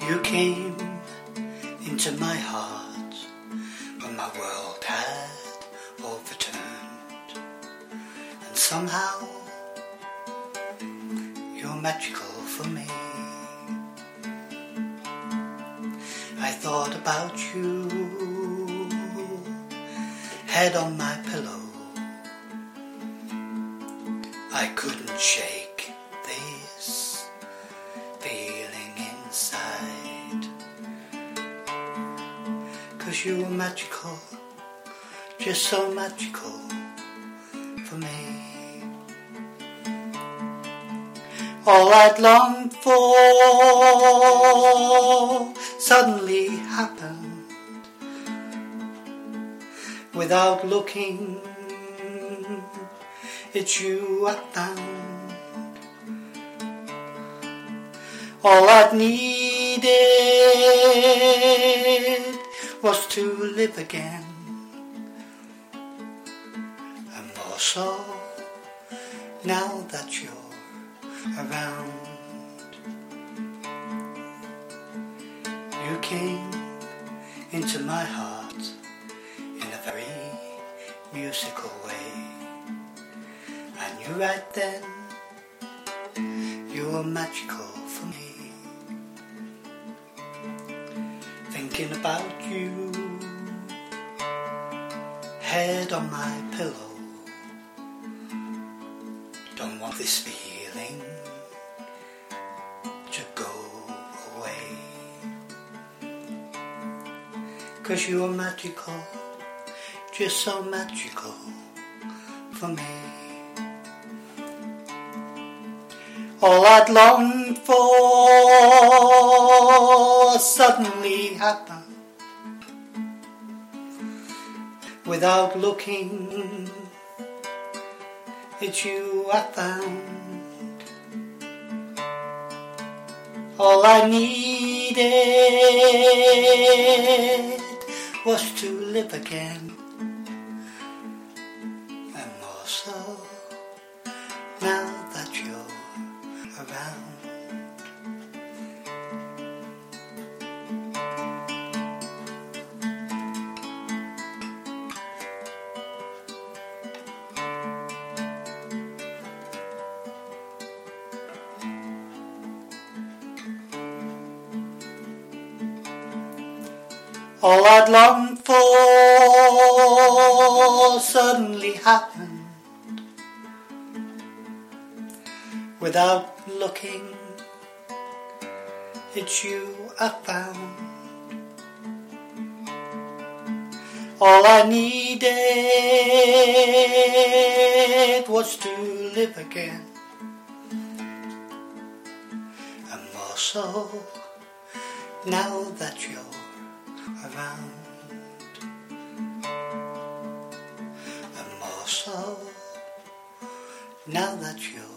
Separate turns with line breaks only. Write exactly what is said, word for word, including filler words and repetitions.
You came into my heart when my world had overturned, and somehow you're magical for me. I thought about you, head on my pillow. I couldn't shake this feeling inside, 'cause you were magical, just so magical for me. All I'd longed for suddenly happened. Without looking, it's you I found. All I'd needed was to live again, and more so now that you're around. You came into my heart in a very musical way. I knew right then you were magical for me. Thinking about you, head on my pillow. Don't want this feeling to go away, 'cause you are magical, just so magical for me. All I'd longed for suddenly happened. Without looking, it's you I found. All I needed was to live again, and more so now that you're around. All I'd longed for suddenly happened. Without looking, it's you I found. All I needed was to live again, and more so now that you're around, and more so now that you're